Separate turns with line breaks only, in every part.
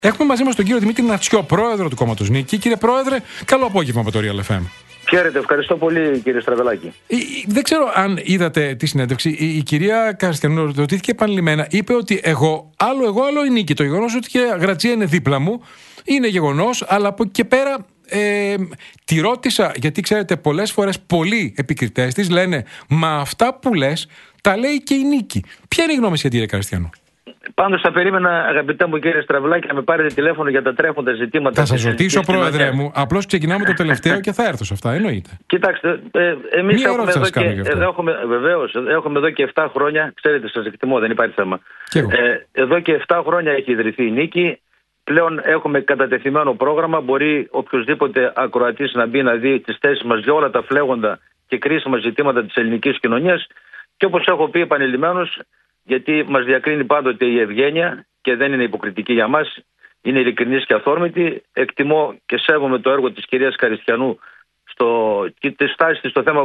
Έχουμε μαζί μας τον κύριο Δημήτρη Νατσιό, πρόεδρο του κόμματος Νίκη. Κύριε Πρόεδρε, καλό απόγευμα από το Real FM.
Χαίρετε, ευχαριστώ πολύ κύριε Στραβελάκη.
Δεν ξέρω αν είδατε τη συνέντευξη. Η κυρία Καριστιανού ρωτήθηκε επανειλημμένα. Είπε ότι εγώ, άλλο η Νίκη. Το γεγονός ότι η κυρία Γρατσία είναι δίπλα μου είναι γεγονός, αλλά από εκεί και πέρα τη ρώτησα, γιατί ξέρετε, πολλές φορές πολλοί επικριτές της λένε μα αυτά που λες τα λέει και η Νίκη. Ποια είναι η γνώμη σας, κυρία Καριστιανού?
Πάντως θα περίμενα, αγαπητά μου κύριε Στραβελάκη, να με πάρετε τηλέφωνο για τα τρέχοντα ζητήματα.
Θα σας ρωτήσω, πρόεδρε μου. Απλώς ξεκινάμε το τελευταίο και θα έρθω σε αυτά, εννοείται.
Κοιτάξτε, εμείς έχουμε εδώ και 7 χρόνια, ξέρετε, σας εκτιμώ, δεν υπάρχει θέμα. Εδώ και 7 χρόνια έχει ιδρυθεί η Νίκη. Πλέον έχουμε κατατεθειμένο πρόγραμμα. Μπορεί οποιοδήποτε ακροατής να μπει να δει τις θέσεις μας για όλα τα φλέγοντα και κρίσιμα ζητήματα της ελληνικής κοινωνίας. Και όπως έχω πει επανειλημμένως, γιατί μας διακρίνει πάντοτε η ευγένεια και δεν είναι υποκριτική για μας, είναι ειλικρινής και αθόρμητη. Εκτιμώ και σέβομαι το έργο της κυρίας Καριστιανού και τη στάση της στο θέμα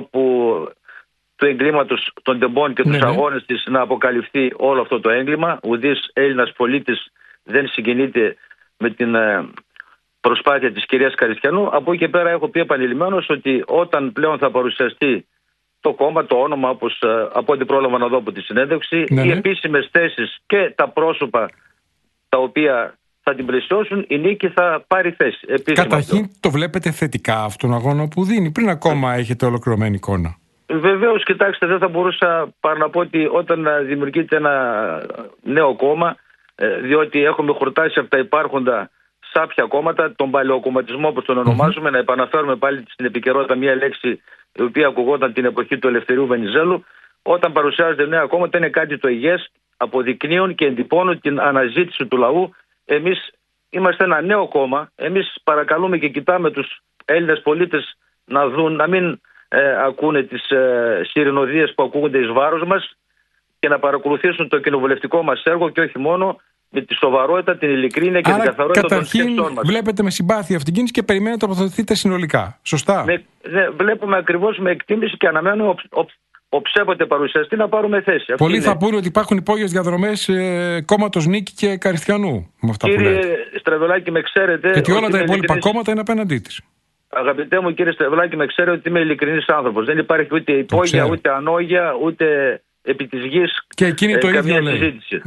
του εγκλήματος των τεμπών και τους αγώνες της να αποκαλυφθεί όλο αυτό το έγκλημα. Ουδής Έλληνας πολίτης δεν συγκινείται με την προσπάθεια της κυρίας Καριστιανού. Από εκεί και πέρα έχω πει επανειλημμένως ότι όταν πλέον θα παρουσιαστεί το κόμμα, το όνομα, από ό,τι πρόλαβα να δω από τη συνέντευξη, οι επίσημες θέσεις και τα πρόσωπα τα οποία θα την πλαισιώσουν, η Νίκη θα πάρει θέση.
Καταρχήν το βλέπετε θετικά αυτόν τον αγώνα που δίνει, πριν ακόμα έχετε ολοκληρωμένη εικόνα?
Βεβαίως, κοιτάξτε, δεν θα μπορούσα παρά να πω ότι όταν δημιουργείται ένα νέο κόμμα, διότι έχουμε χορτάσει από τα υπάρχοντα σάπια κόμματα, τον παλαιοκομματισμό όπως τον ονομάζουμε, να επαναφέρουμε πάλι στην επικαιρότητα μια λέξη η οποία ακουγόταν την εποχή του Ελευθερίου Βενιζέλου. Όταν παρουσιάζονται νέα κόμματα είναι κάτι το υγιές, αποδεικνύουν και εντυπώνουν την αναζήτηση του λαού. Εμείς είμαστε ένα νέο κόμμα. Εμείς παρακαλούμε και κοιτάμε τους Έλληνες πολίτες να δουν, να μην ακούνε τις σιρηνοδίες που ακούγονται εις βάρος μας και να παρακολουθήσουν το κοινοβουλευτικό μας έργο και όχι μόνο, με τη σοβαρότητα, την ειλικρίνεια και την καθαρότητα των σκέψεων μας.
Βλέπετε με συμπάθεια αυτήν την κίνηση και περιμένετε να τοποθετηθείτε συνολικά. Σωστά.
Βλέπουμε ακριβώς με εκτίμηση και αναμένουμε οψέποτε παρουσιαστεί να πάρουμε θέση.
Πολλοί θα πούνε ότι υπάρχουν υπόγειες διαδρομές κόμματος Νίκη και Καριστιανού. Με αυτά
κύριε Στραβελάκη, με ξέρετε.
Γιατί όλα τα υπόλοιπα κόμματα είναι απέναντί της.
Αγαπητέ μου κύριε Στραβελάκη, με ξέρετε ότι είμαι ειλικρινής άνθρωπος. Δεν υπάρχει ούτε υπόγεια, ούτε ανόγεια, ούτε επί της γης
και εκείνη το ίδιο
συζήτηση.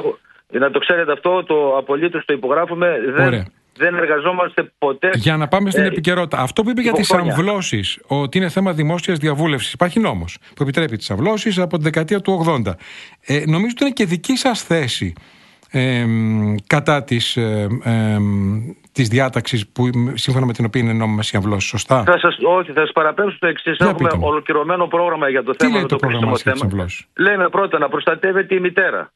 Να το ξέρετε αυτό, το απολύτως το υπογράφουμε. Δεν εργαζόμαστε ποτέ.
Για να πάμε στην επικαιρότητα. Αυτό που είπε για τις αμβλώσεις, ότι είναι θέμα δημόσιας διαβούλευσης. Υπάρχει νόμος που επιτρέπει τις αμβλώσεις από τη δεκαετία του 80. Νομίζω ότι είναι και δική σας θέση κατά της διάταξης σύμφωνα με την οποία είναι νόμιμες οι αμβλώσεις. Σωστά.
Όχι, θα σας παραπέμψω το εξής. Έχουμε ολοκληρωμένο πρόγραμμα για το θέμα.
Τι λέει το πρόγραμμα για τις αμβλώσεις?
Λέμε πρώτα να προστατεύεται η μητέρα.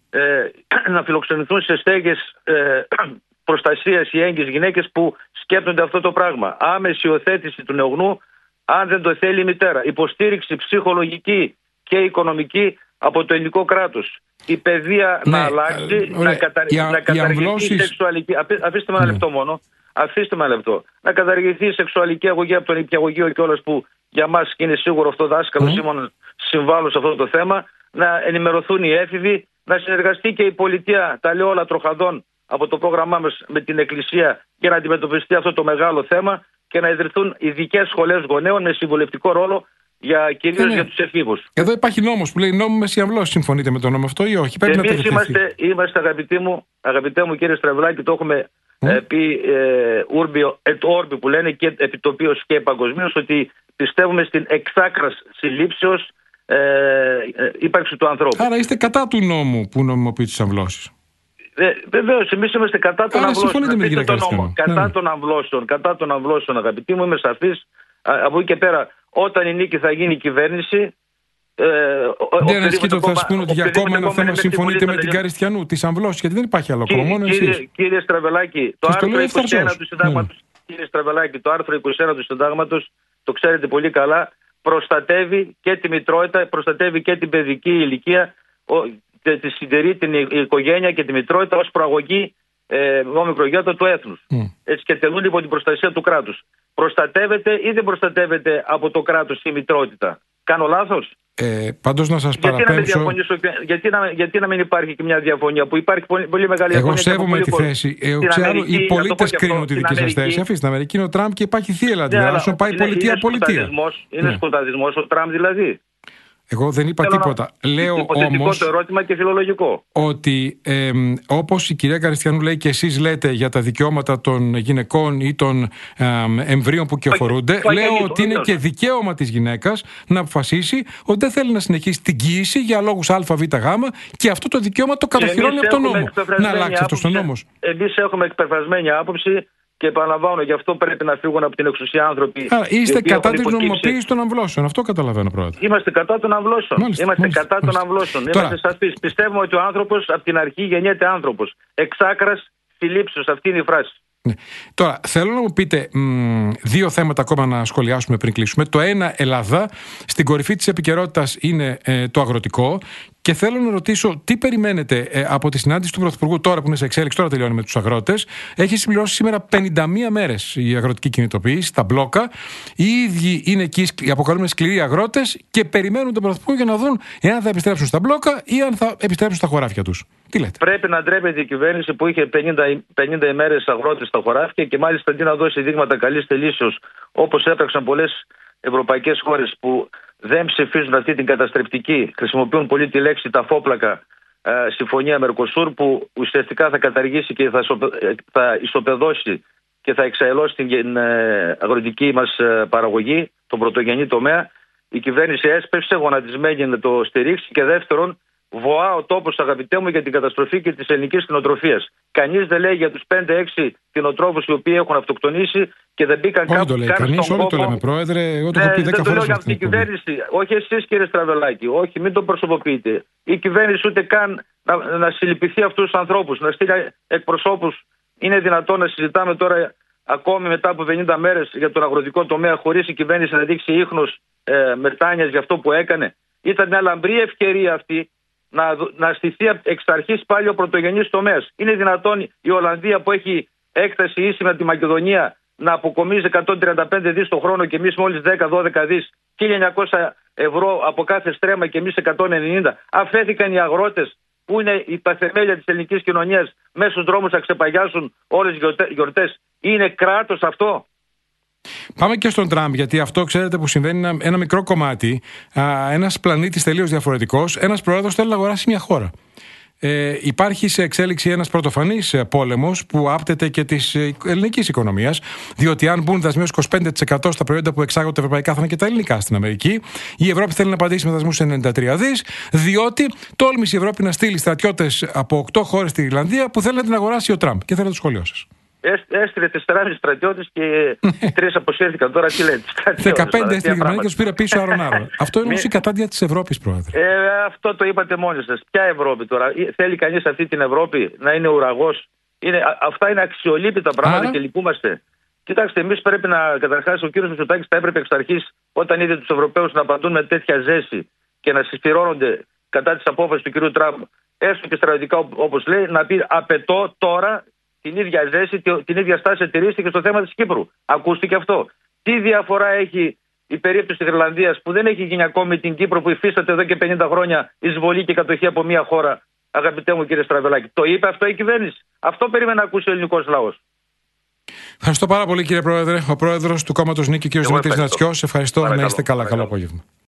Να φιλοξενηθούν σε στέγες προστασίας οι έγκυες γυναίκες που σκέπτονται αυτό το πράγμα. Άμεση υιοθέτηση του νεογνού αν δεν το θέλει η μητέρα. Υποστήριξη ψυχολογική και οικονομική από το ελληνικό κράτος. Η παιδεία να αλλάξει, να καταργηθεί η σεξουαλική. Αφήστε με ένα λεπτό μόνο. Αφήστε με ένα λεπτό. Να καταργηθεί η σεξουαλική αγωγή από τον νηπιαγωγείο κιόλας, που για μας είναι σίγουρο αυτό δάσκαλο Σίμων συμβάλλω σε αυτό το θέμα. Να ενημερωθούν οι έφηβοι, να συνεργαστεί και η πολιτεία, τα λέω όλα τροχαδών, από το πρόγραμμά μας με την Εκκλησία για να αντιμετωπιστεί αυτό το μεγάλο θέμα και να ιδρυθούν ειδικές σχολές γονέων με συμβουλευτικό ρόλο κυρίως για τους εφήβους.
Εδώ υπάρχει νόμος που λέει νόμιμες οι αμβλώσεις. Συμφωνείτε με το νόμο αυτό ή όχι?
Εμείς είμαστε αγαπητέ μου κύριε Στραβελάκη, το έχουμε πει urbi et orbi που λένε και επιτοπίως και παγκοσμίως, ότι πιστεύουμε στην εξάκρας συλλήψεως ύπαρξη του ανθρώπου.
Άρα είστε κατά του νόμου που νομιμοποιεί τις αμβλώσεις?
Βεβαίως, εμείς είμαστε κατά των αμβλώσεων. Κατά των αμβλώσεων, αγαπητοί μου, είμαι σαφής. Από εκεί και πέρα, όταν η Νίκη θα γίνει κυβέρνηση.
Δεν ασκείται, θα σου πούνε ότι για ακόμα ένα θέμα συμφωνείτε με την Καριστιανού, τις αμβλώσεις, γιατί δεν υπάρχει άλλο κόμμα, μόνο εσείς.
Κύριε Στραβελάκη, το άρθρο 21 του Συντάγματος, κύριε Στραβελάκη, το άρθρο 21 του Συντάγματος, το ξέρετε πολύ καλά, προστατεύει και τη μητρότητα, προστατεύει και την παιδική ηλικία, τη συντηρεί την οικογένεια και τη μητρότητα ως προαγωγή μικρογιώτα του έθνους. Έτσι, και τελούν υπό την προστασία του κράτους. Προστατεύεται ή δεν προστατεύεται από το κράτος η μητρότητα? Κάνω λάθος?
Πάντως να σας παραπέμψω.
Γιατί να μην υπάρχει και μια διαφωνία που υπάρχει πολύ μεγάλη διαφωνία.
Εγώ σέβομαι τη θέση. Οι πολίτες κρίνουν τη δική σας θέση. Αφήστε, στην Αμερική είναι ο Τραμπ και υπάρχει θύελλα αντιδράσεων. Πάει πολιτεία.
Είναι σκοταδισμός ο Τραμπ δηλαδή.
Εγώ δεν είπα τίποτα. Λέω όμως
το ερώτημα και φιλολογικό.
Ότι όπως η κυρία Καριστιανού λέει και εσείς λέτε για τα δικαιώματα των γυναικών ή των εμβρίων που κυοφορούνται, λέω ότι είναι και δικαίωμα της γυναίκας να αποφασίσει ότι δεν θέλει να συνεχίσει την κοίηση για λόγους ΑΒΓ και αυτό το δικαίωμα το κατοχυρώνει από τον νόμο. Να αλλάξει αυτό ο νόμος.
Εμείς έχουμε εκπεφρασμένη άποψη. Και επαναλαμβάνω, γι' αυτό πρέπει να φύγουν από την εξουσία άνθρωποι.
Άρα είστε κατά της νομιμοποίησης των αμβλώσεων. Αυτό καταλαβαίνω, Πρόεδρε.
Είμαστε κατά των αμβλώσεων. Κατά των αμβλώσεων. Είμαστε σαφείς. Πιστεύουμε ότι ο άνθρωπος από την αρχή γεννιέται άνθρωπος. Εξ άκρας συλλήψεως. Αυτή είναι η φράση.
Ναι. Τώρα, θέλω να μου πείτε δύο θέματα ακόμα να σχολιάσουμε πριν κλείσουμε. Το ένα, Ελλάδα. Στην κορυφή της επικαιρότητας είναι το αγροτικό. Και θέλω να ρωτήσω τι περιμένετε από τη συνάντηση του Πρωθυπουργού τώρα που είναι σε εξέλιξη, τώρα τελειώνει με τους αγρότες. Έχει συμπληρώσει σήμερα 51 μέρες η αγροτική κινητοποίηση, τα μπλόκα. Οι ίδιοι είναι εκεί, οι αποκαλούμενοι σκληροί αγρότες και περιμένουν τον Πρωθυπουργό για να δουν εάν θα επιστρέψουν στα μπλόκα ή αν θα επιστρέψουν στα χωράφια τους. Τι λέτε?
Πρέπει να ντρέπεται η κυβέρνηση που είχε 50 ημέρες αγρότες στα χωράφια και μάλιστα αντί να δώσει δείγματα καλής τελήσεως όπως έπραξαν πολλές ευρωπαϊκές χώρες που δεν ψηφίζουν αυτή την καταστρεπτική, χρησιμοποιούν πολύ τη λέξη ταφόπλακα συμφωνία Μερκοσούρ που ουσιαστικά θα καταργήσει και θα ισοπεδώσει και θα εξαελώσει την αγροτική μας παραγωγή, τον πρωτογενή τομέα. Η κυβέρνηση έσπευσε, γονατισμένη να το στηρίξει και δεύτερον, βοά ο τόπος, αγαπητέ μου, για την καταστροφή και της ελληνικής κτηνοτροφίας. Κανείς δεν λέει για τους 5-6 κτηνοτρόφους οι οποίοι έχουν αυτοκτονήσει και δεν μπήκαν καν στον κόπο.
Όλοι το λέμε, Πρόεδρε. Εγώ το έχω πει 10 φορές.
Δεν το λέω για αυτή η κυβέρνηση. Όχι εσείς, κύριε Στραβελάκη. Όχι, μην το προσωποποιείτε. Η κυβέρνηση ούτε καν να συλληπιθεί αυτούς τους ανθρώπους, να στείλει εκπροσώπους. Είναι δυνατόν να συζητάμε τώρα, ακόμη μετά από 50 μέρες, για τον αγροτικό τομέα, χωρίς η κυβέρνηση να δείξει ίχνος μετάνοιας για αυτό που έκανε? Ήταν μια λαμπρή ευκαιρία αυτή. Να στηθεί εξ αρχής πάλι ο πρωτογενής τομέας. Είναι δυνατόν η Ολλανδία που έχει έκταση ίση με τη Μακεδονία να αποκομίζει 135 δις το χρόνο και εμείς μόλις 10-12 δις, 1.900 ευρώ από κάθε στρέμμα και εμείς 190? Αφέθηκαν οι αγρότες που είναι η παθεμέλια της ελληνικής κοινωνίας μέσα στους δρόμους να ξεπαγιάσουν όλες τις γιορτές. Είναι κράτος αυτό?
Πάμε και στον Τραμπ, γιατί αυτό ξέρετε που συμβαίνει ένα μικρό κομμάτι. Ένας πλανήτης τελείως διαφορετικός. Ένας πρόεδρος θέλει να αγοράσει μια χώρα. Υπάρχει σε εξέλιξη ένας πρωτοφανής πόλεμος που άπτεται και της ελληνικής οικονομίας. Διότι αν μπουν δασμοί 25% στα προϊόντα που εξάγονται ευρωπαϊκά, θα είναι και τα ελληνικά στην Αμερική. Η Ευρώπη θέλει να απαντήσει με δασμούς 93 δις, διότι τόλμησε η Ευρώπη να στείλει στρατιώτες από 8 χώρες στη Ιρλανδία που θέλει να την αγοράσει ο Τραμπ. Και θέλω το σχόλιο σας.
Έστειλε 4,5 στρατιώτες και 3 αποσύρθηκαν. Τώρα τι λέτε?
15 έστειλε η Γερμανία και τους πήρε πίσω άρον-άρον. Αυτό είναι όμως η κατάντια της Ευρώπης, Πρόεδρε.
Αυτό το είπατε μόνοι σας. Ποια Ευρώπη τώρα? Θέλει κανείς αυτή την Ευρώπη να είναι ουραγός? Αυτά είναι αξιολύπητα πράγματα και λυπούμαστε. Κοιτάξτε, εμείς πρέπει να, καταρχάς, ο κύριος Μητσοτάκης θα έπρεπε εξ αρχής, όταν είδε τους Ευρωπαίους να απαντούν με τέτοια ζέση και να συσπηρώνονται κατά της απόφασης του κύριου Τραμπ, έστω και στρατιωτικά όπως λέει, να πει απαιτώ τώρα την ίδια ζέση, την ίδια στάση τηρήστηκε στο θέμα της Κύπρου. Ακούστηκε αυτό. Τι διαφορά έχει η περίπτωση της Ιρλανδίας που δεν έχει γίνει ακόμη την Κύπρο που υφίσταται εδώ και 50 χρόνια εισβολή και κατοχή από μια χώρα, αγαπητέ μου κύριε Στραβελάκη? Το είπε αυτό η κυβέρνηση? Αυτό περίμενε να ακούσει ο ελληνικός λαός.
Ευχαριστώ πάρα πολύ κύριε Πρόεδρε. Ο Πρόεδρος του κόμματος Νίκη, κύριος Δημήτρης Νατσιός. Ευχαριστώ. Να είστε καλά. Καλό απόγευμα.